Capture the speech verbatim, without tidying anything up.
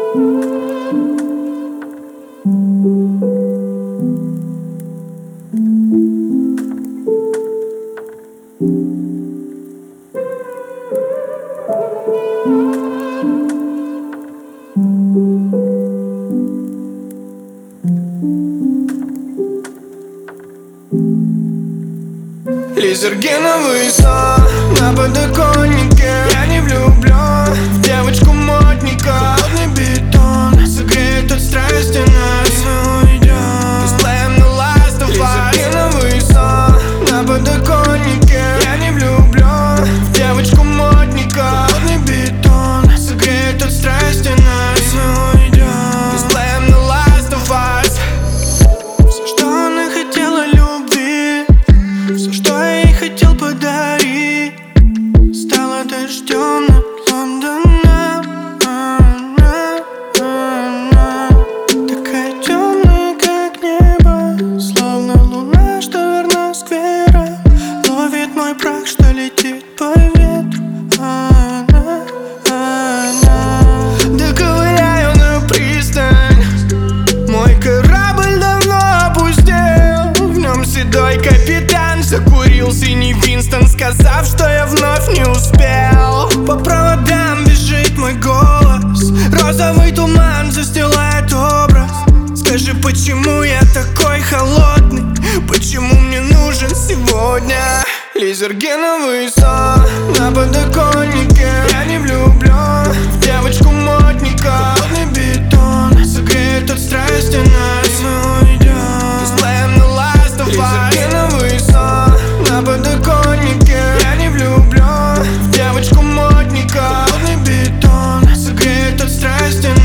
Лизергиновый сон на подоконнике. Я не влюблен в девочку модника. Холодный бетон согреет от страсти нас. Мы уйдем дисплеем на Last of Us. Лизергиновый сон на подоконнике. Я не влюблен в девочку модника. Холодный бетон согреет от страсти нас. Мы уйдем дисплеем на Last of Us. Все, что она хотела любви, все, что я ей хотел подарить, стало дождем над Лондоном. Такая темная, как небо, словно луна, что верна сквера. Ловит мой прах, что летит по ветру. Она, она. Доковыряю на пристань. Мой корабль давно опустел. В нем седой капитан закурил синий Винстон, сказав, что я вновь не успел. По проводам бежит мой голос. Розовый туман застилает образ. Скажи, почему я такой холодный? Почему мне нужен сегодня лизергиновый сон на подоконнике? Я не влюблен в девочку модника. Холодный бетон согреет от страсти нас. Мы уйдем дисплеем на Last of Us. Лизергиновый сон на подоконнике. Я не влюблен в девочку модника. Холодный бетон согреет от страсти